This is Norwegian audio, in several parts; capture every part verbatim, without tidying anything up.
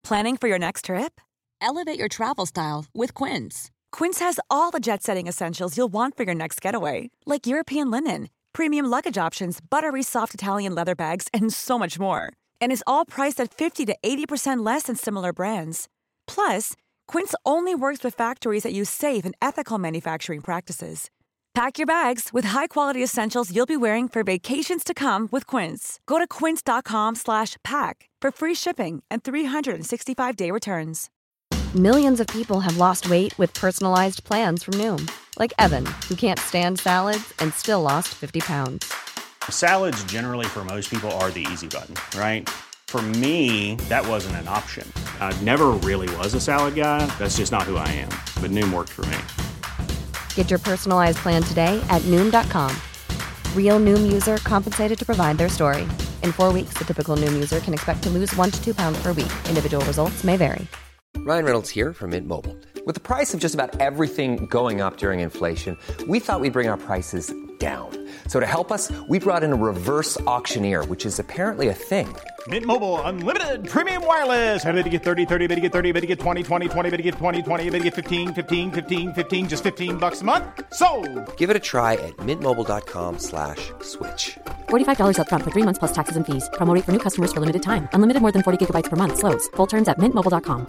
Planning for your next trip? Elevate your travel style with Quince. Quince has all the jet-setting essentials you'll want for your next getaway, like European linen, premium luggage options, buttery soft Italian leather bags, and so much more. And is all priced at fifty to eighty percent less than similar brands. Plus, Quince only works with factories that use safe and ethical manufacturing practices. Pack your bags with high-quality essentials you'll be wearing for vacations to come with Quince. Go to quince.com slash pack for free shipping and three sixty-five day returns. Millions of people have lost weight with personalized plans from Noom. Like Evan, who can't stand salads and still lost fifty pounds. Salads generally for most people are the easy button, right? For me, that wasn't an option. I never really was a salad guy. That's just not who I am. But Noom worked for me. Get your personalized plan today at Noom dot com. Real Noom user compensated to provide their story. In four weeks, the typical Noom user can expect to lose one to two pounds per week. Individual results may vary. Ryan Reynolds here from Mint Mobile. With the price of just about everything going up during inflation, we thought we'd bring our prices down. So to help us, we brought in a reverse auctioneer, which is apparently a thing. Mint Mobile Unlimited Premium Wireless. How to get thirty, thirty, how to get thirty, how to get twenty, twenty, twenty, how to get twenty, twenty, how to get fifteen, fifteen, fifteen, fifteen, just fifteen bucks a month? Sold! Give it a try at mintmobile.com slash switch. forty-five dollars up front for three months plus taxes and fees. Promo rate for new customers for limited time. Unlimited more than forty gigabytes per month. Slows full terms at mint mobile dot com.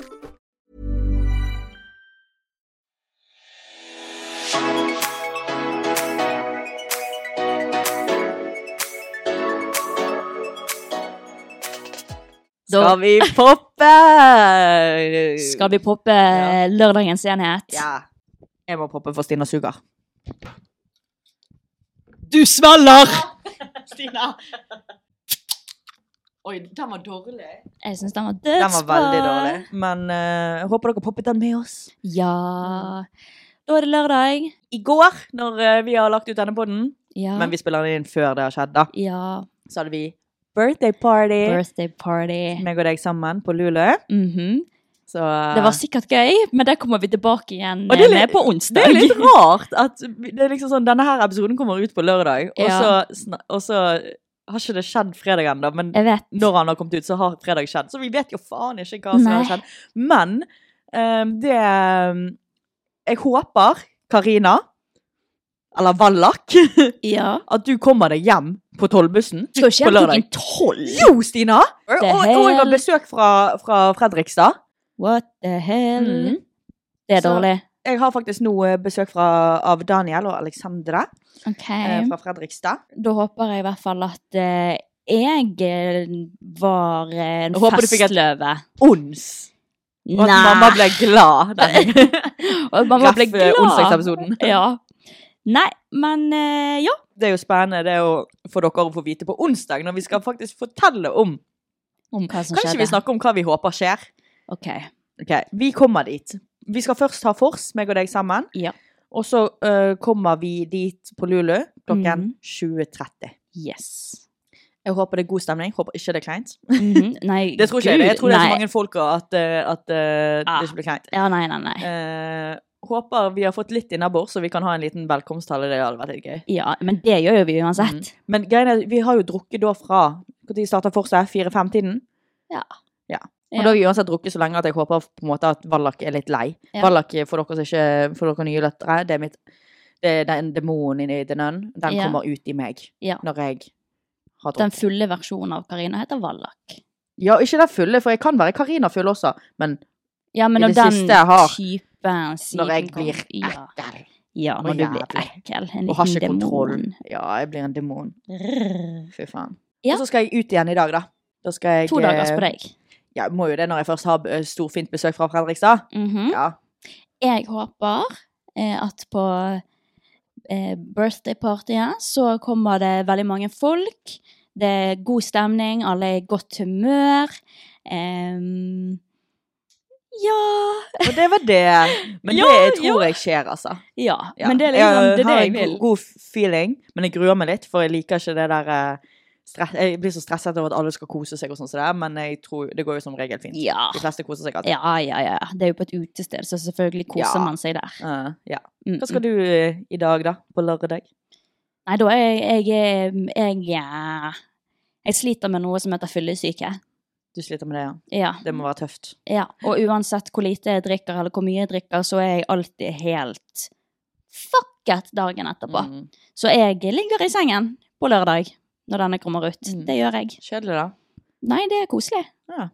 Skal vi poppe? Skal vi poppe ja. Lørdagens enhet? Ja. Jeg må poppe for Stina suger. Du smeller! Stina! Oi, den var dårlig. Jeg synes den var dødsbra. Den var veldig dårlig. Men uh, jeg håper dere poppet den med oss. Ja. Da er det lørdag. I går, når uh, vi har lagt ut denne podden. Ja. Men vi spiller den inn før det har skjedd da. Ja. Så hadde vi birthday party. Birthday party. Meg og deg sammen på Lulu. Mhm. Så, uh, det var sikkert gøy, men det kommer vi tilbake igjen det med på onsdag. Det er litt rart at det er liksom sånn, denne her episoden kommer ut på lørdag, og, ja. så, og så har ikke det skjedd fredag enda, men når han har kommet ut så har fredag skjedd, så vi vet jo faen ikke hva som Nei. Har skjedd. Men um, det jeg håper, Karina, eller Wallach, ja. at du kommer deg hjem på tolvbussen på lørdag. Skal ikke hjem tolv? Jo, Stina! Og, og jeg har besøk fra, fra Fredrikstad. What the hell? Mm. Det er så dårlig. Jeg har faktisk nå besøk fra, av Daniel og Alexandra okay. eh, fra Fredrikstad. Da håper jeg i hvert fall at eh, jeg var en jeg festløve. Ons. Og at mamma ble glad. Og at mamma ble glad. Onsdagsepisoden. Ja. Nei, men eh, ja. Det er jo spennende det å få dere å få vite på onsdag, når vi skal faktisk fortelle om, om hva som Kanskje skjedde. Vi snakker om hva vi håper skjer. Ok. Ok, vi kommer dit. Vi skal først ha fors, meg og deg sammen. Ja. Og så uh, kommer vi dit på Lulu klokken mm. tjue tretti. Yes. Jeg håper det er god stemning. Håper ikke det er kleint. Mm-hmm. Nei, det tror ikke jeg det. Jeg tror nei. Det er så mange folk at, at uh, ah. det ikke blir kleint. Ja, nei, nei, nei. Uh, håper vi har fått litt innabords, så vi kan ha en liten velkomsttale. Det hadde vært litt gøy. Ja, men det gjør vi uansett. Mm. Men greiene, vi har jo drukket da fra, når de starter for seg, fire-fem-tiden. Ja. Ja. Og ja. Da har vi uansett drukket så lenge at jeg håper på en måte at Wallach er litt lei. Ja. Wallach, for dere som ikke, for dere nye lettere, det er mitt, det er den demonen i den øn, den ja. Kommer ut i meg ja. Når jeg har drukket. Den fulle versjonen av Karina heter Wallach. Ja, ikke den fulle, for jeg kan være Karina full også, men, ja, men når den har, typen når jeg blir ja. ekkel. Ja, når du blir ekkel. En og har ikke demon. Kontroll. Ja, jeg blir en demon. Fy faen. Ja. Og så skal jeg ut igjen i dag da. Da skal jeg... To dagers på deg. Ja, må jo det når jeg først har storfint besøk fra Fredrikstad. Mm-hmm. Ja. Jeg håper eh, at på eh, birthday-partyet så kommer det veldig mange folk. Det er god stemning, alle er i godt humør. Um, ja. Og det var det. Men ja, det tror ja. Jeg skjer, altså. Ja, ja. Men det er liksom det, er det jeg, jeg vil. Jeg har en god feeling, men jeg gruer meg litt, for jeg liker ikke det der... Stress, jeg blir så stresset over at alle skal kose seg og sånn som det er, men jeg tror, det går jo som regel fint. Ja. De fleste koser seg alltid. Ja, ja, ja. Det er jo på et utested, så selvfølgelig koser ja. Man seg der. Uh, ja. Hva skal du uh, i dag da, på lørdag? Nei, da er jeg, jeg, jeg, jeg, jeg sliter med noe som heter fyllesyke. Du sliter med det, ja. Ja. Det må være tøft. Ja, og uansett hvor lite jeg drikker, eller hvor mye jeg drikker, så er jeg alltid helt fucket dagen etterpå. Mm. Så jeg ligger i sengen på lørdag, når denne kommer ut. Mm. Det gjør jeg. Kjedelig da? Nei, det er koselig. Ja.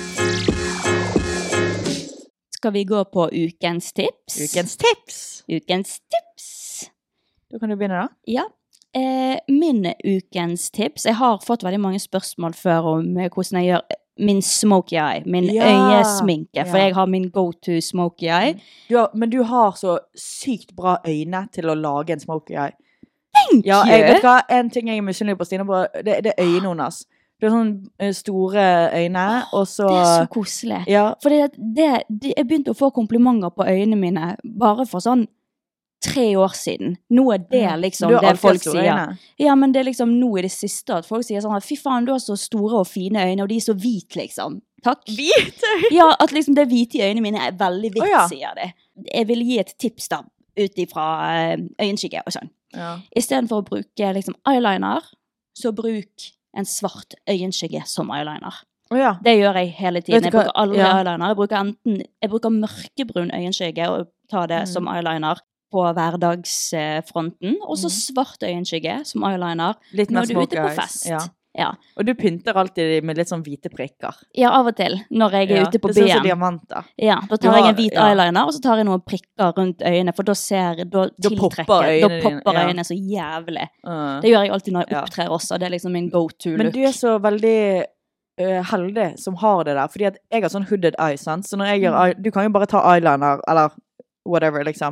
Skal vi gå på ukens tips? Ukens tips! Ukens tips! Da kan du begynne da. Ja. Eh, min ukens tips, jeg har fått veldig mange spørsmål før om hvordan jeg gjør min smokey eye, min ja. øyesminke, for ja. jeg har min go-to smokey eye. Du har, men du har så sykt bra øyne til å lage en smokey eye. Thank ja, you! Jeg vet hva, en ting jeg er misunnelig på Stine, på, det, det er øynene hennes. Det er sånne store øyne, og så... Det er så koselig. Ja. For det, det, det, jeg begynte å få komplimenter på øynene mine, bare for sånn tre år siden. Nå er det liksom det folk sier. Øyne. Ja, men det er liksom nå i det siste at folk sier sånn, fy faen, du har så store og fine øyne, og de er så hvit liksom. Takk. Hvit øyne? Ja, at liksom det hvite i øynene mine er veldig hvitt, oh, ja. sier det. Jeg vil gi et tips da, ut ifra øyenskygge og sånn. Ja. I stedet for å bruke liksom eyeliner, så bruk en svart øyenskygge som eyeliner. Oh, ja. Det gjør jeg hele tiden. Jeg bruker aldri ja. eyeliner. Jeg bruker enten, jeg bruker mørkebrun øyenskygge og tar det mm. som eyeliner på hverdagsfronten, og så svart øyenskygge som eyeliner litt når du er ute på fest. Ja. Ja. Og du pynter alltid med litt sånn hvite prikker. Ja, av og til, når jeg er ja. ute på byen. Det er sånn som diamanter. Ja, da tar har, jeg en hvit ja. eyeliner, og så tar jeg noen prikker rundt øynene, for da ser, da, da popper øynene, da popper øynene ja. så jævlig. Uh. Det gjør jeg alltid når jeg opptrer også, det er liksom min go-to-look. Men du er så veldig uh, heldig som har det der, fordi at jeg har sånn hooded eye, sant? Så når jeg gjør, mm. du kan jo bare ta eyeliner, eller whatever, liksom,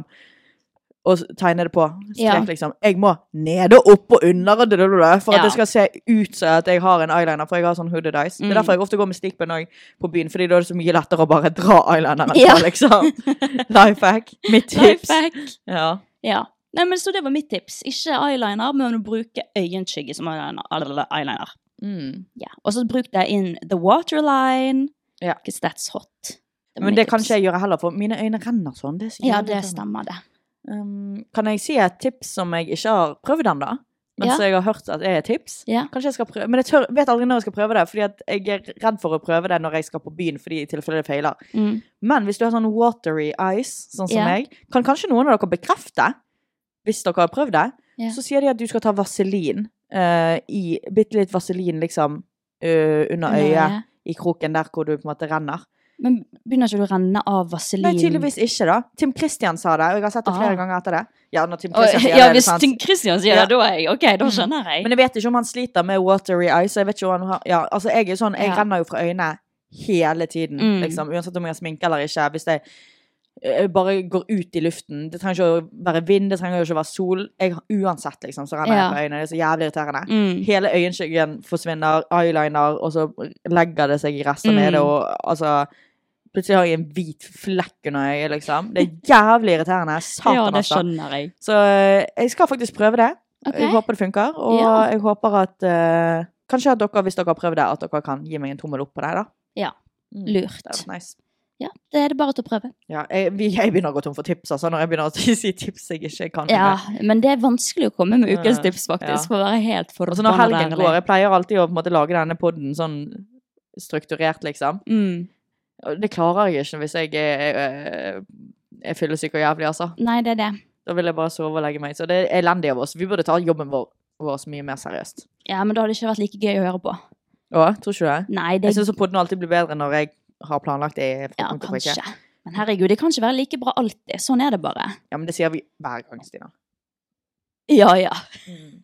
og tegne det på strek, ja. liksom. Jeg må ned og opp og under og det, det, det, for ja. at det skal se ut så at jeg har en eyeliner, for jeg har sånn hooded eyes. Mm. Det er derfor jeg ofte går med stikkpenn på byen, fordi da er det så mye lettere å bare dra eyelineren ja. på, liksom. Lifehack. Mitt tips. Lifehack. Ja. Ja. Nei, men så det var mitt tips. Ikke eyeliner, men å bruke øyenskygge som eyeliner. Mm. Ja. Og så bruk det inn the waterline, ja. because that's hot. Det men det tips. Kan ikke jeg gjøre heller, for mine øyne renner sånn. Det ja, det stemmer det. Um, kan jeg si et tips som jeg ikke har prøvd enda, men ja. så jeg har hørt at det er et tips ja. Kanskje jeg skal prøve, men jeg tør, vet aldri når jeg skal prøve det, fordi at jeg er redd for å prøve det når jeg skal på byen, fordi i tilfelle det feiler mm. men hvis du har sånn watery eyes sånn som ja. meg, kan kanskje noen av dere bekrefte hvis dere har prøvd det ja. så sier de at du skal ta vaselin uh, i, bitte litt vaselin liksom uh, under øyet ja. i kroken der hvor du på en måte renner. Men begynner ikke du å renne av vaselin? Nei, tydeligvis ikke da. Tim Christian sa det, og jeg har sett det flere ah. ganger etter det. Ja, når Tim Christian sier ja, det, hvis Tim Christian sier det, da er jeg, ok, da skjønner jeg. Men jeg vet ikke om han sliter med watery eyes, så jeg vet ikke om han har, ja, altså jeg er sånn, jeg ja. renner jo fra øynene hele tiden, mm. liksom, uansett om jeg har sminke eller ikke, hvis jeg, jeg bare går ut i luften, det trenger ikke å være vind, det trenger ikke å være sol, jeg, uansett liksom, så renner ja. jeg på øynene, det er så jævlig irriterende. Mm. Hele øyenskyggen forsvinner, eyeliner, og så legger det seg i resten mm. nede, og altså... Plutselig har jeg en hvit flekk under øyet, liksom. Det er jævlig irriterende. Satan, ja, det skjønner jeg. Så jeg skal faktisk prøve det. Okay. Jeg håper det funker. Og ja. jeg håper at, uh, kanskje at dere, hvis dere har prøvd det, at dere kan gi meg en tommel opp på det, da. Ja, lurt. Det er nice. Ja, det er det bare til å prøve. Ja, jeg, jeg begynner å gå tom for tips, altså, når jeg begynner å si tips jeg ikke kan. Ja, men det er vanskelig å komme med ukens tips, faktisk, ja. for å være helt forbannet. Altså, når helgen går, jeg pleier alltid å på en måte, lage denne podden sånn strukturert, liksom. Mm. Det klarer jeg ikke hvis jeg er, er, er fyllesyk og jævlig, altså. Nei, det er det. Da vil jeg bare sove og legge meg. Så det er elendig av oss. Vi burde ta jobben vår, vår mye mer seriøst. Ja, men da hadde det ikke vært like gøy å høre på. Å, tror ikke du det? Nei, det... Jeg synes at podden alltid blir bedre når jeg har planlagt det. Ja, kanskje. Men herregud, det kan ikke være like bra alltid. Sånn er det bare. Ja, men det sier vi hver gang, Stina. Ja, ja. Mm.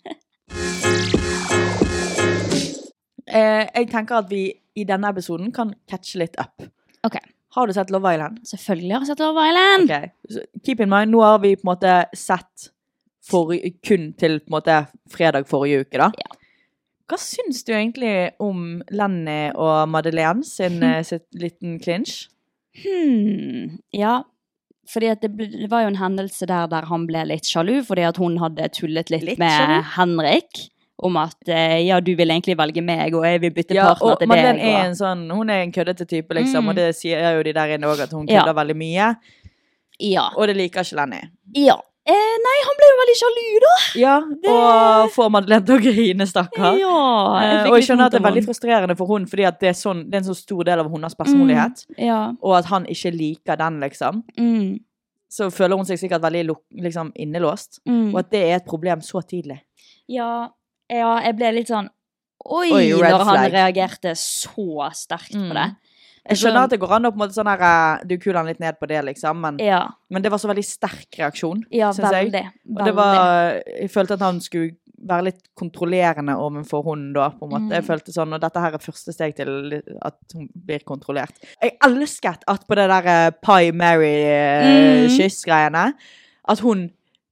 eh, jeg tenker at vi i denne episoden kan catche litt up. Ok. Har du sett Love Island? Selvfølgelig har jeg sett Love Island. Ok, så keep in mind, nå har vi på en måte sett for, kun til på en måte fredag forrige uke da. Ja. Hva syns du egentlig om Lenny og Madeleine sin, hmm. sitt liten clinch? Hmm, ja. Fordi at det, ble, det var jo en hendelse der der han ble litt sjalu, fordi at hun hadde tullet litt, litt med sjalu? Henrik. Om at, ja, du vil egentlig velge meg, og jeg vil bytte ja, partner til deg. Ja, og er en sånn, hun er en køddete type, liksom, mm. og det sier jo de der inne også, at hun kødder ja. veldig mye. Ja. Og det liker ikke Lenny. Ja, Eh, nei, han ble jo veldig sjalu da. Ja, det... og får Madeleine til å grine, stakkar. Ja, jeg eh, og jeg skjønner at det er veldig frustrerende for hun, fordi at det, er sånn, det er en så stor del av hennes personlighet, mm, ja. og at han ikke liker den, liksom. Mm. Så føler hun seg sikkert veldig liksom, innelåst, mm. og at det er et problem så tidlig. Ja, ja jeg ble litt sånn, oi, oi når han reagerte så sterkt mm. på det. Jeg skjønner at det går an å på en måte sånn her, du kuler litt ned på det, liksom, men, ja. men det var så veldig sterk reaksjon, ja, synes jeg. Veldig, og det var, jeg følte at han skulle være litt kontrollerende overfor hun da, på en måte. Mm. Jeg følte sånn, og dette her er første steg til at hun blir kontrollert. Jeg elsket at på det der uh, Pie Mary-kyss-greiene, uh, at hun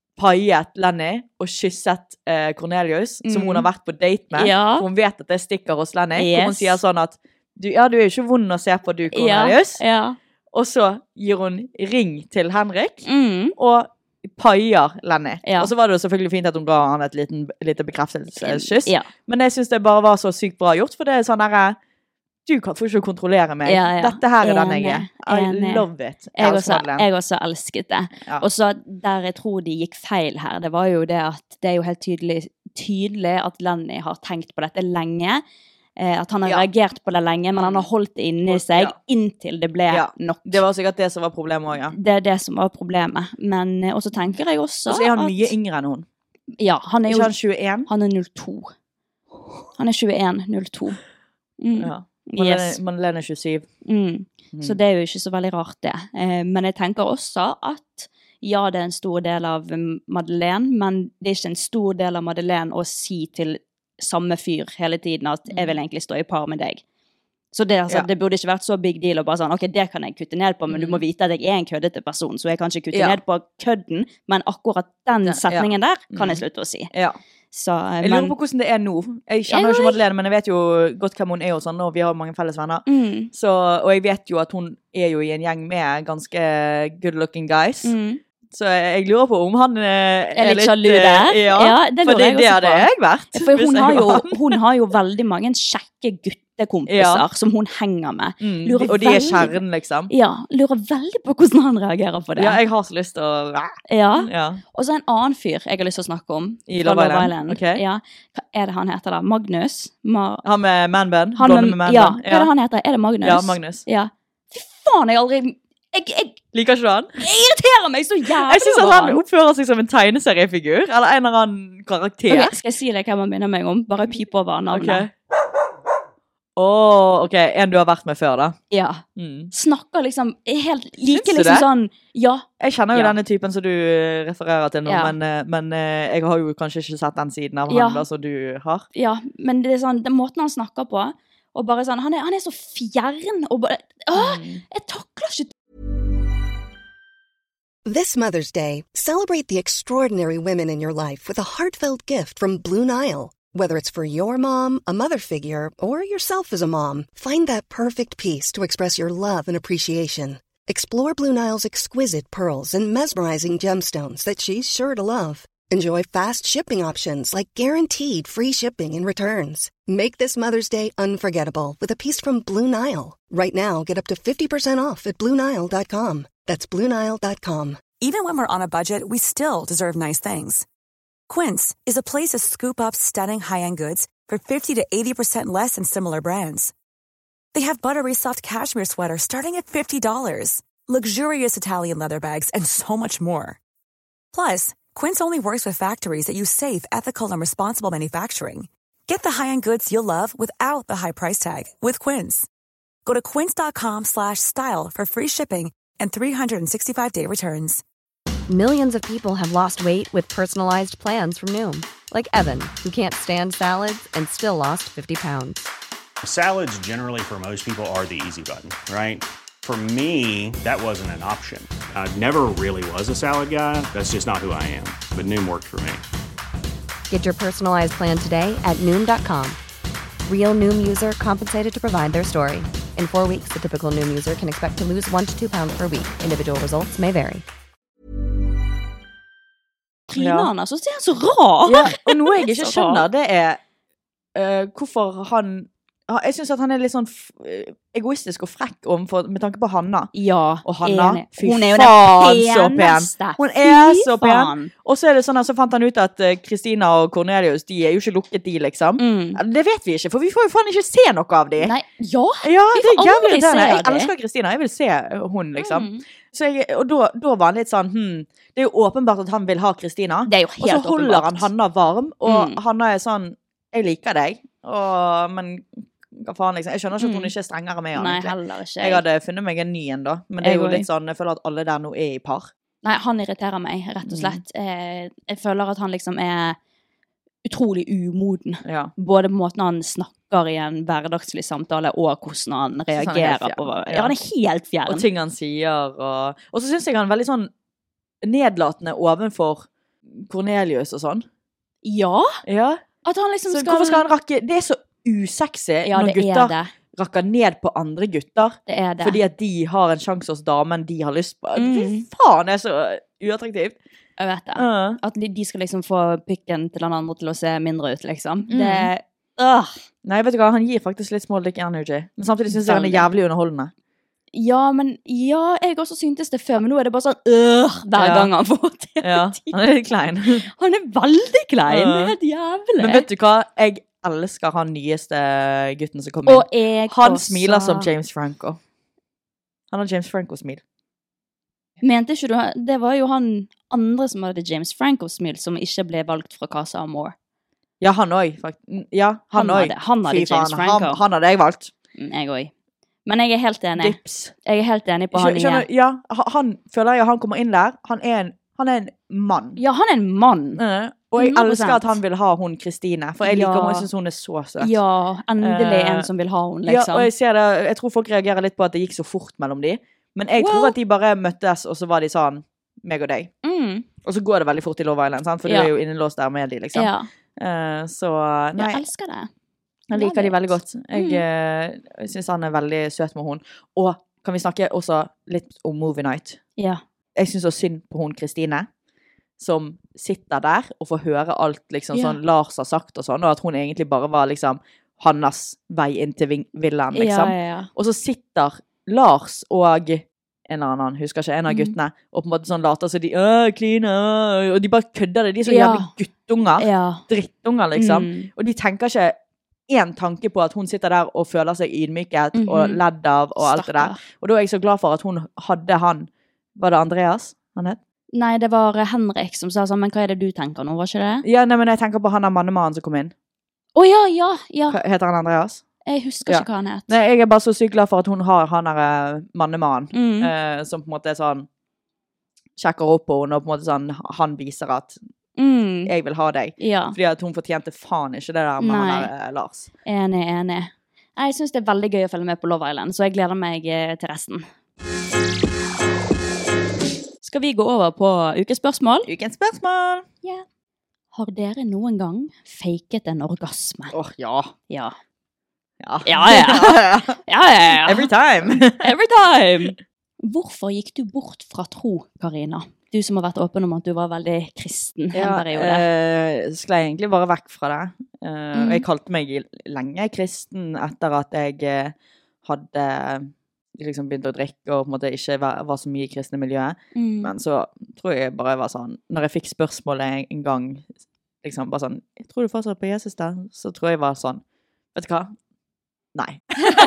paiet Lenny og kysset uh, Cornelius, mm. som hun har vært på date med. Ja. For hun vet at det stikker hos Lenny. Yes. Hvor hun sier sånn at Du, ja, du er jo ikke vond å se på, du, Cornelius. Ja, ja. Og så gir hun ring til Henrik, mm. og paier Lenny. Ja. Og så var det jo selvfølgelig fint at hun ga han et liten, lite bekreftelseskyss. Ja. Men jeg synes det bare var så sykt bra gjort, for det er sånn der, du kan få ikke kontrollere meg. Ja, ja. Dette her er den jeg er. I Enig. love it. Jeg også, jeg også elsket det. Ja. Og så der jeg tror de gikk feil her, det var jo det at det er jo helt tydelig, tydelig at Lenny har tenkt på dette lenge. At han har ja. reagert på det lenge, men han har holdt det inne i seg ja. inntil det ble ja. nok. Det var sikkert det som var problemet også, ja. Det er det som var problemet. Men, og så tenker jeg også at... Og så er han at, mye yngre enn hun. Ja, han er jo... Ikke han tjueen? Han er null to. Han er tjueen, null to. Mm. Ja. Madeleine, yes. Madeleine er tjuesyv. Mm. Mm. Så det er jo ikke så veldig rart det. Eh, men jeg tenker også at ja, det er en stor del av Madeleine, men det er ikke en stor del av Madeleine å si til samme fyr hele tiden at jeg vil egentlig stå i par med deg. Så det, altså, ja. det burde ikke vært så big deal og bare sånn, ok, det kan jeg kutte ned på, men mm. du må vite at jeg er en køddete person, så jeg kan ikke kutte ja. ned på kødden, men akkurat den setningen ja. der kan jeg slutte å si. Ja. Så, jeg men, lurer på hvordan det er nå. Jeg kjenner jo ikke Madeleine, men jeg vet jo godt hvem hun er og sånn, og vi har mange felles venner. Mm. Så, og jeg vet jo at hun er jo i en gjeng med ganske good looking guys. Mm. Så jeg lurer på om han er, er litt sjalu der. Ja, ja det for det, det hadde jeg vært. For hun har, jo, hun har jo veldig mange kjekke guttekompiser ja. som hun henger med. Mm, og de er kjæren, liksom. Ja, lurer veldig på hvordan han reagerer på det. Ja, jeg har så lyst til å... Ja. ja. Og så en annen fyr jeg har lyst til å snakke om. I Love Island. Island. Okay. Ja. Hva er det han heter da? Magnus? Ma han med man-band? Han med, med ja, hva er det han heter? Er det Magnus? Ja, Magnus. Ja. Fy faen, jeg aldri... Jeg, jeg, Liker ikke han? Jeg irriterer meg så jævlig. Jeg synes at han oppfører seg som en tegneseriefigur, eller en eller annen karakter. Okay, skal jeg si deg hva man minner meg om? Bare pip over navnet. Ok. Åh, oh, ok. En du har vært med før, da. Ja. Mm. Snakker liksom, helt like liksom det? Sånn, ja. Jeg kjenner jo ja. denne typen som du refererer til nå, ja. men, men jeg har jo kanskje ikke sett den siden av ja. han da, som du har. Ja, men det er sånn, den måten han snakker på, og bare sånn, han er, han er så fjern, og bare, åh, jeg takler ikke. This Mother's Day, celebrate the extraordinary women in your life with a heartfelt gift from Blue Nile. Whether it's for your mom, a mother figure, or yourself as a mom, find that perfect piece to express your love and appreciation. Explore Blue Nile's exquisite pearls and mesmerizing gemstones that she's sure to love. Enjoy fast shipping options like guaranteed free shipping and returns. Make this Mother's Day unforgettable with a piece from Blue Nile. Right now, get up to fifty percent off at Blue Nile dot com. That's Blue Nile dot com. Even when we're on a budget, we still deserve nice things. Quince is a place to scoop up stunning high-end goods for fifty to eighty percent less than similar brands. They have buttery soft cashmere sweaters starting at fifty dollars, luxurious Italian leather bags, and so much more. Plus, Quince only works with factories that use safe, ethical, and responsible manufacturing. Get the high-end goods you'll love without the high price tag with Quince. Go to quince.com slash style for free shipping and three sixty-five day returns. Millions of people have lost weight with personalized plans from Noom. Like Evan, who can't stand salads and still lost fifty pounds. Salads generally for most people are the easy button, right? For me, that wasn't an option. I never really was a salad guy. That's just not who I am. But Noom worked for me. Get your personalized plan today at Noom dot com. Real Noom user compensated to provide their story. In four weeks, the typical Noom user can expect to lose one to two pounds per week. Individual results may vary. Trynet han, så ser han så rar. Ja, og noe jeg ikke skjønner, det er uh, hvorfor han jeg synes at han er litt sånn f egoistisk og frekk overfor, med tanke på Hanna. Ja, og Hanna, enig. fy Hun er jo faen den så pen. peneste. Hun er Fy så pen. faen. Og så er det sånn, så fant han ut at Kristina og Cornelius, de er jo ikke lukket de, liksom. Mm. Det vet vi ikke, for vi får jo faen ikke se noe av de. Nei, ja, ja vi det får er aldri jævlig se irriterende. Jeg de. elsker Kristina, jeg vil se hun, liksom. Mm. Så jeg, og da, da var han litt sånn, hm, det er jo åpenbart at han vil ha Kristina. Det er jo helt og så holder åpenbart. han Hanna varm, og Mm. Hanna er sånn, jeg liker deg, og, men hva faen liksom, jeg skjønner ikke at hun ikke er strengere med han. Nei, egentlig. heller ikke. Jeg hadde funnet meg en ny en da, men det er Jeg jo også. litt sånn, jeg føler at alle der nå er i par. Nei, han irriterer meg, rett og slett. Mm. Jeg, jeg føler at han liksom er utrolig umoden. Ja. Både på måten han snakker i en hverdagslig samtale, og hvordan han reagerer på. Ja, ja, han er helt fjern. Og ting han sier, og, og så synes jeg han er veldig sånn nedlatende ovenfor Cornelius og sånn. Ja? Ja. At han liksom så skal... hvorfor skal han rakke, det er så usexy ja, når det gutter det. rakker ned på andre gutter, det er det. fordi at de har en sjanse hos damen de har lyst på. Mm. Fy faen, det er så uattraktivt. Jeg vet det. Uh. At de, de skal liksom få pikken til den andre til å se mindre ut, liksom. Mm. Det øh. Nei, vet du hva, han gir faktisk litt small dick energy, men samtidig synes jeg han er jævlig underholdende. Ja, men ja, jeg også syntes det før, men nå er det bare sånn øh, hver ja. gang han får til. Ja, han er litt klein. Han er veldig klein, uh. det er helt jævlig. Men vet du hva, jeg elsker han nyeste gutten som kom inn. Og jeg han også... smiler som James Franco. Han har James Franco-smil. Mente ikke du, det var jo han andre som hadde James Franco-smil, som ikke ble valgt fra Casa Amor. Ja, han også, faktisk. Ja, han, han også. Hadde, han hadde Fy James faen, Franco. Han, han hadde jeg valgt. Jeg også. Men jeg er helt enig. Dips. Jeg er helt enig på han nye. Skjønner, ja, han føler jeg han kommer inn der. Han er en, han er en mann. Ja, han er en mann. Uh, og jeg hundre prosent. elsker at han vil ha hun Kristine, for jeg liker ja. henne, jeg synes hun er så søt. Ja, endelig uh, en som vil ha hun, liksom. Ja, og jeg ser det, jeg tror folk reagerer litt på at det gikk så fort mellom de, men jeg well. tror at de bare møttes, og så var de sånn, meg og deg. Mm. Og så går det veldig fort i Love Island, sant? For ja. du er jo innelåst der med de, liksom. Ja. Uh, så, nei. Jeg elsker det. Jeg liker de veldig godt. Jeg, mm. uh, jeg synes han er veldig søt med hun. Og kan vi snakke også litt om Movie Night? Ja. Jeg synes også synd på hun Kristine, som sitter der og får høre alt liksom, ja. sånn Lars har sagt og sånn, og at hun egentlig bare var liksom Hannas vei inn til villaen, liksom. Ja, ja, ja. Og så sitter Lars og en eller annen, husker ikke, en av guttene, mm. og på en måte sånn later så de, øh, kline, øh, og de bare kødder det. De er så ja. jævlig guttunger, ja. drittunger, liksom. Mm. Og de tenker ikke en tanke på at hun sitter der og føler seg ydmyket mm -hmm. og ledd av og alt Stakker. det der. Og da er jeg så glad for at hun hadde han, var det Andreas han het? Nei, det var Henrik som sa sånn, men hva er det du tenker nå, var ikke det? Ja, nei, men jeg tenker på han av mannemannen som kom inn. Å oh, ja, ja, ja. Heter han Andreas? Jeg husker ja. ikke hva han het. Nei, jeg er bare så sykt glad for at hun har han der mannemannen, mm. eh, som på en måte er sånn, sjekker opp på henne, og på en måte sånn, han viser at Mm. jeg vil ha deg. Ja. Fordi at hun fortjente faen ikke det der med Nei. han der, Lars. Enig, enig. Jeg synes det er veldig gøy å følge med på Love Island, så jeg gleder meg til resten. Skal vi gå over på ukens spørsmål? Ukens spørsmål! Ja. Yeah. Har dere noen gang faket en orgasme? Åh, oh, ja. Ja. Ja. Ja, ja. ja, ja, ja. Every time. Every time. Hvorfor gikk du bort fra tro, Karina? Du som har vært åpen om at du var veldig kristen ja, en periode. Eh, sklei egentlig bare vekk fra det. Eh, mm. Jeg kalte meg lenge kristen etter at jeg eh, hadde liksom begynt å drikke og på en måte ikke var, var så mye i kristne miljøet. Mm. Men så tror jeg bare jeg var sånn, når jeg fikk spørsmålet en, en gang, liksom bare sånn, jeg tror du fortsatt på Jesus der? Så tror jeg var sånn, vet du hva? Nei.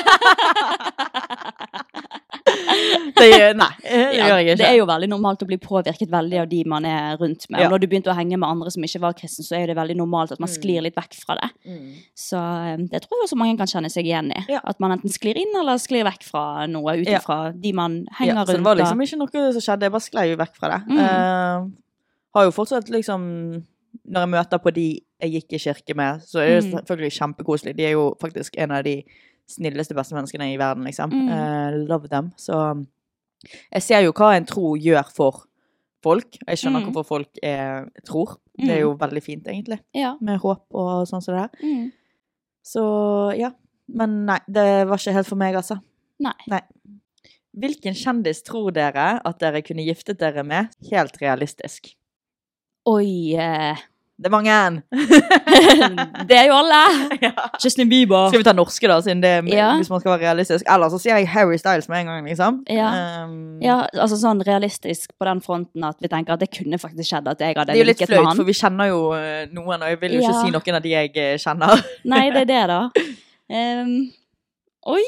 det gjør, nei, det ja, gjør jeg ikke. Det er jo veldig normalt å bli påvirket veldig av de man er rundt med. Ja. Og når du begynte å henge med andre som ikke var kristen, så er det veldig normalt at man sklir litt vekk fra det. Mm. Så det tror jeg også mange kan kjenne seg igjen i. Ja. At man enten sklir inn eller sklir vekk fra noe utenfra ja. de man henger ja, rundt. Så det var liksom ikke noe som skjedde, jeg bare sklei jo vekk fra det. Mm. Uh, har jo fortsatt liksom, når jeg møter på de jeg gikk i kirke med, så er det mm. selvfølgelig kjempekoselig. De er jo faktisk en av de snilleste beste menneskene i verden, liksom. Mm. Uh, love them. Så jeg ser jo hva en tro gjør for folk. Jeg skjønner mm. hvorfor folk er, tror. Mm. Det er jo veldig fint, egentlig. Ja. Med håp og sånn som det der. Mm. Så, ja. Men nei, det var ikke helt for meg, altså. Nei. nei. Hvilken kjendis tror dere at dere kunne giftet dere med helt realistisk? Oi, eh... Det er mange en. Det er jo alle. Ja. Justin Bieber. Skal vi ta norske da, siden det, ja. hvis man skal være realistisk? Eller så sier jeg Harry Styles med en gang, liksom. Ja. Um, ja, altså sånn realistisk på den fronten at vi tenker at det kunne faktisk skjedd at jeg hadde linket med han. Det er jo litt fløyt, for vi kjenner jo noen, og jeg vil jo ja. ikke si noen av de jeg kjenner. Nei, det er det da. Um, oi!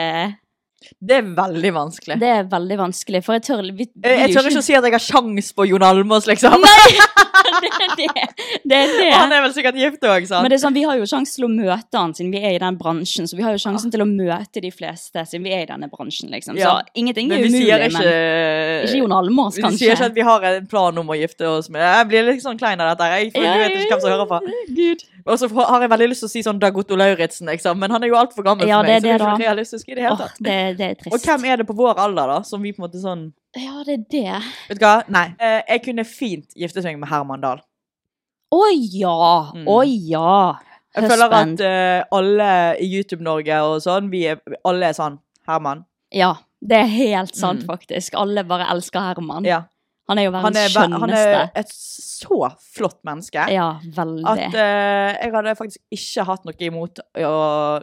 Det er veldig vanskelig. Det er veldig vanskelig, for jeg tør... Vi, vi jeg tør ikke å si at jeg har sjans på Jon Almaas, liksom. Nei, det er det. Det er det. Han er vel sikkert gift også, sant? Men det er sånn, vi har jo sjans til å møte han, siden vi er i den bransjen, så vi har jo sjansen til å møte de fleste, siden vi er i denne bransjen, liksom. Så ja. ingenting er umulig, men... Ikke, ikke Jon Almaas, kanskje. Vi sier ikke at vi har en plan om å gifte oss med. Jeg blir litt sånn klein av dette her, for ja, du vet ikke hvem som hører på. Gud. Og så har jeg veldig lyst til å si sånn Dag Otto Lauritzen, liksom, men han er jo alt for gammel ja, for meg, det, så det er ikke realistisk i det hele tatt. Oh, det, det er trist. Og hvem er det på vår alder da, som vi på en måte sånn... Ja, det er det. Vet du hva? Nei, eh, jeg kunne fint gifte seg med Herman Dahl. Å oh, ja, å mm. oh, ja. Jeg Husband. føler at uh, alle i YouTube-Norge og sånn, vi er, alle er sånn, Herman. Ja, det er helt sant mm. faktisk. Alle bare elsker Herman. Ja. Han er jo verdens skjønneste. Han er et så flott menneske. Ja, veldig. At uh, jeg hadde faktisk ikke hatt noe imot å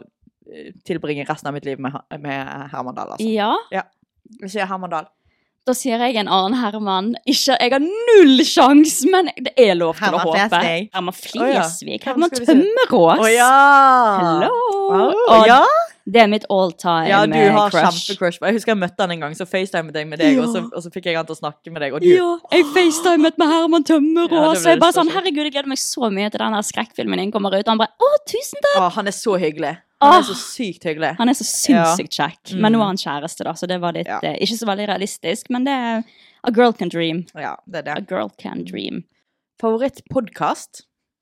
tilbringe resten av mitt liv med, med Herman Dahl, altså. Ja? Ja, vi sier Herman Dahl. Da sier jeg en annen Herman. Ikke, jeg har null sjans, men det er lov til Herman å håpe. Flesvig. Herman Flesvig. Oh, ja. Herman Tømmerås. Å oh, ja! Hello! Oh, ja? Det er mitt all time Ja, du har crush. kjempecrush. Jeg husker jeg møtte han en gang, så FaceTime med deg med deg, ja. og, så, og så fikk jeg han til å snakke med deg. Og du... Ja, jeg FaceTimet med Herman Tømmerås. Ja, så jeg bare sånn, herregud, jeg gleder meg så mye til denne skrekkfilmen din kommer ut. Han bare, å, tusen takk! Å, han er så hyggelig. Han er så sykt hyggelig. Han er så sinnssykt kjekk. Ja. Mm. Men nå er han kjæreste da, så det var litt, ja. eh, ikke så veldig realistisk, men det er a girl can dream. Ja, det er det. A girl can dream. Favorittpodcast?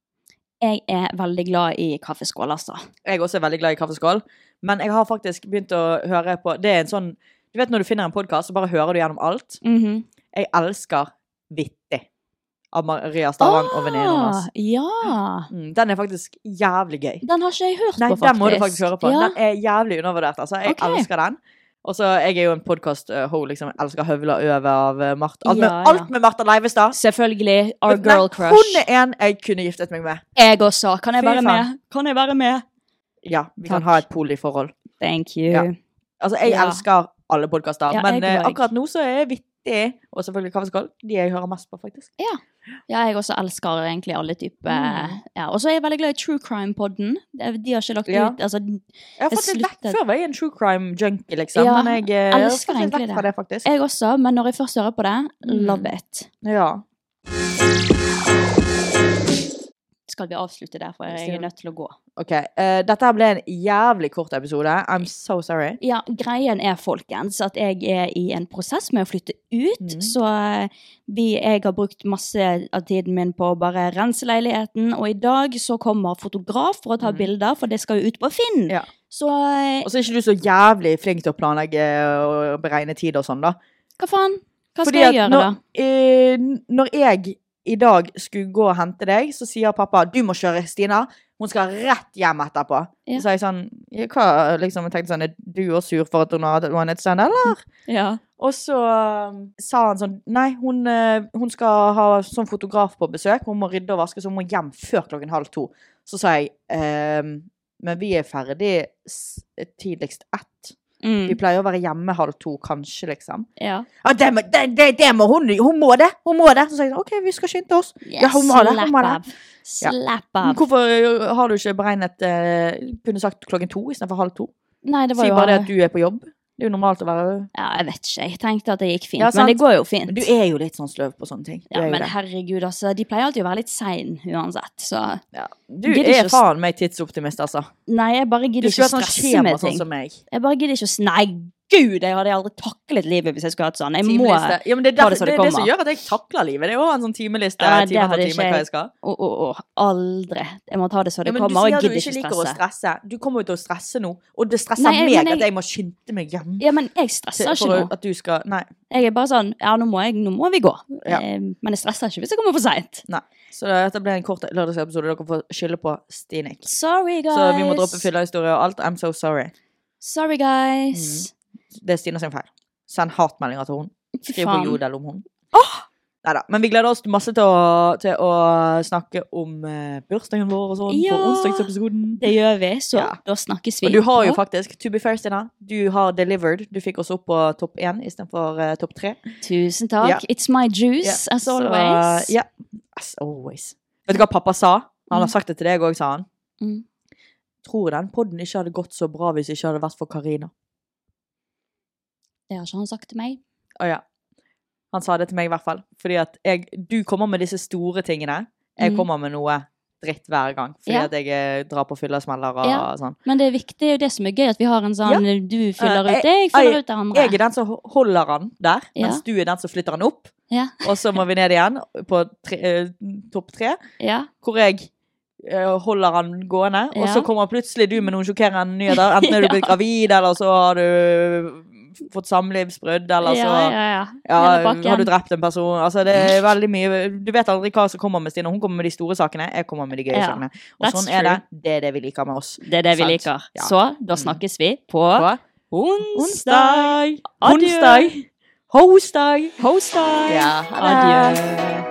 Jeg er veldig glad i Kaffeskål, altså. Jeg også er veldig glad i Kaffeskål, men jeg har faktisk begynt å høre på, det er en sånn, du vet når du finner en podcast, så bare hører du gjennom alt. Mm-hmm. Jeg elsker Vittig av Maria Stavang ah, og venninnen hennes. Ja. Mm, den er faktisk jævlig gøy. Den har ikke jeg hørt Nei, på, faktisk. Den må du faktisk høre på. Ja. Den er jævlig undervurdert, altså. Jeg okay. elsker den. Og så, jeg er jo en podcast-ho, liksom, jeg elsker Høvla Øve av Martha. Alt, ja, med, alt med Martha Leivestad. Selvfølgelig, our Men, girl crush. Hun er en jeg kunne giftet meg med. Jeg også. Kan jeg være med? Kan jeg være med? Ja, vi Takk. kan ha et poly-forhold. Thank you. Ja. Altså, jeg ja. elsker alle podcaster, ja, men uh, akkurat nå så er Vittig, og selvfølgelig Kaffeskål, de jeg hører mest på, faktisk. Ja. Ja, jeg også elsker egentlig alle typer. Mm. Ja, og så er jeg veldig glad i True Crime-podden. De har ikke lagt ja. ut, altså... Jeg har fått litt vekk før, var jeg en True Crime-junkie, liksom. Ja, men jeg, jeg elsker har fått litt vekk fra det, faktisk. Jeg også, men når jeg først hører på det, mm. love it. Ja. Skal vi avslutte der, for jeg er nødt til å gå. Ok, uh, dette ble en jævlig kort episode. I'm so sorry. Ja, greien er, folkens, at jeg er i en prosess med å flytte ut, mm. så vi, jeg har brukt masse av tiden min på å bare rense leiligheten, og i dag så kommer fotograf for å ta mm. bilder, for det skal jo ut på Finn. Ja. Så, og så er ikke du så jævlig flink til å planlegge og beregne tid og sånn, da. Hva faen? Hva Fordi skal jeg gjøre, når, da? Uh, når jeg i dag skulle gå og hente deg, så sier pappa, du må kjøre Stina, hun skal rett hjem etterpå. Ja. Så sa jeg sånn, hva, liksom, jeg tenkte sånn, er du også sur for at hun hadde one night stand, eller? Ja. Og så um, sa han sånn, nei, hun, uh, hun skal ha sånn fotograf på besøk, hun må rydde og vaske, så hun må hjem før klokken halv to. Så sa jeg, um, men vi er ferdig tidligst ett. Mm. Vi pleier å være hjemme halv to, kanskje, liksom. Ja. Ja, det, må, det, det, det må hun, hun må det, hun må det. Så sier jeg, ok, vi skal skynde oss. Yes, ja, hun må det, hun må det. Slapp ja. av. Hvorfor har du ikke beregnet, uh, kunne sagt klokken to i stedet for halv to? Nei, det var si jo... bare det at du er på jobb. Det er jo normalt å være... Ja, jeg vet ikke. Jeg tenkte at det gikk fint, ja, men det går jo fint. Men du er jo litt sånn sløv på sånne ting. Ja, men herregud, altså, de pleier alltid å være litt sein uansett, så... Ja. Du er faen meg tidsoptimist, altså. Nei, jeg bare gidder ikke å stresse med ting. Sånn som meg. Jeg bare gidder ikke å... Nei, gud, jeg hadde aldri taklet livet hvis jeg skulle hatt sånn. Jeg må ja, men det er ta det så det, det, kommer. Det som gjør at jeg takler livet. Det er jo en sånn timeliste, ja, time for time, hva jeg skal. Å, å, å, aldri. Jeg må ta det så det ja, kommer, og jeg Du gidder sier at du ikke liker stresse. å stresse. Du kommer jo til å stresse nå, og det stresser nei, jeg, meg jeg, at jeg må skynde meg hjem. Ja, men jeg stresser ikke nå. At du skal, nei. Jeg er bare sånn, ja, nå må, jeg, nå må vi gå. Ja. Eh, men jeg stresser ikke hvis jeg kommer for sent. Nei. Så dette ble en kort lørdagsepisode. Dere får skylde på Stinik. Sorry, guys. Så vi må droppe fyllehistorie og alt. I'm so sorry. Sorry, guys. Mm. Det er Stina sin feil. Send hatmeldinger til hun. Skriv på Jodel om hun. Åh! Neida, men vi gleder oss masse til å, til å snakke om uh, bursdagen vår og sånn Ja, på onsdagsepisoden. det gjør vi, så Ja. da snakkes vi. Og du har jo på. faktisk, to be fair, Stina, du har delivered. Du fikk oss opp på topp én i stedet for uh, topp tre. Tusen takk. Ja. It's my juice, Ja, as så, always. Ja, as always. Vet du hva pappa sa? Han har sagt det til deg også, sa han. Mm. Tror den podden ikke hadde gått så bra hvis det ikke hadde vært for Karina. Det har ikke han sagt til meg. Å ja. Han sa det til meg i hvert fall. Fordi at jeg, du kommer med disse store tingene. Jeg Mm. kommer med noe dritt hver gang. Fordi Ja. at jeg eh, drar på fyllersmeller og Ja. sånn. Men det er viktig, det er jo det som er gøy, at vi har en sånn, Ja. du fyller Eh, ut det, jeg fyller ut det andre. Jeg er den som holder han der, Ja. mens du er den som flytter han opp. Ja. Og så må vi ned igjen på tre, eh, topp tre, Ja. hvor jeg eh, holder han gående. Og Ja. så kommer plutselig du med noen sjokkerende nyheter. Enten er du Ja. blitt gravid, eller så har du fått samlivsbrudd, eller så Ja, ja, ja. ja, Hele pakken. har du drept en person. Altså, det er veldig mye. Du vet aldri hva som kommer med Stine. Hun kommer med de store sakene, jeg kommer med de gøye Ja, sakene. Og that's sånn er det. true. Det er det vi liker med oss. Det er det vi Sant? liker. Ja. Så, da snakkes vi på, På onsdag. Onsdag. Onsdag. Hosdag. Hosdag. Ja, ha det. Adjø.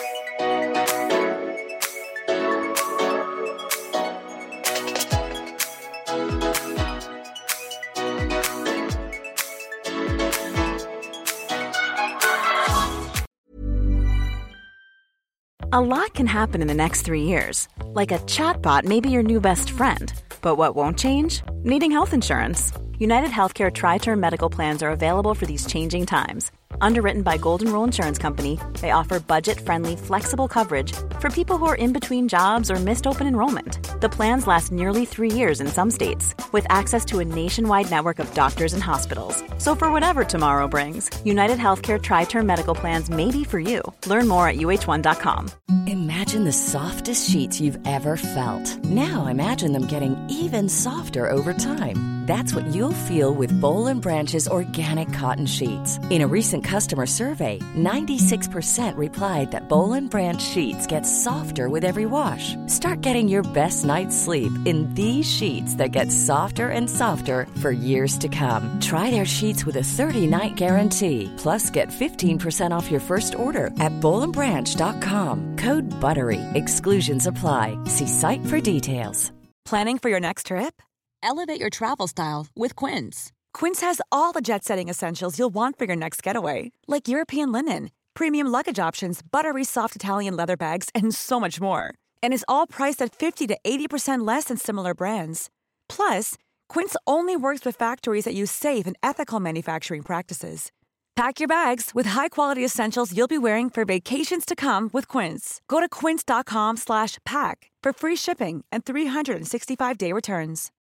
A lot can happen in the next three years. Like a chatbot may be your new best friend. But what won't change? Needing health insurance. United Healthcare Tri-Term Medical Plans are available for these changing times. Underwritten by Golden Rule Insurance Company, they offer budget-friendly, flexible coverage for people who are in between jobs or missed open enrollment. The plans last nearly three years in some states, with access to a nationwide network of doctors and hospitals. So for whatever tomorrow brings, United Healthcare Tri-Term Medical Plans may be for you. Learn more at U H one dot com. Imagine the softest sheets you've ever felt. Now imagine them getting even softer over time. That's what you'll feel with Bowl and Branch's organic cotton sheets. In a recent customer survey, ninety-six percent replied that Bowl and Branch sheets get softer with every wash. Start getting your best night's sleep in these sheets that get softer and softer for years to come. Try their sheets with a thirty-night guarantee. Plus, get fifteen percent off your first order at bowl and branch dot com. Code BUTTERY. Exclusions apply. See site for details. Planning for your next trip? Elevate your travel style with Quince. Quince has all the jet-setting essentials you'll want for your next getaway, like European linen, premium luggage options, buttery soft Italian leather bags, and so much more. And is all priced at fifty to eighty percent less than similar brands. Plus, Quince only works with factories that use safe and ethical manufacturing practices. Pack your bags with high-quality essentials you'll be wearing for vacations to come with Quince. Go to quince dot com slash pack for free shipping and three sixty-five day returns.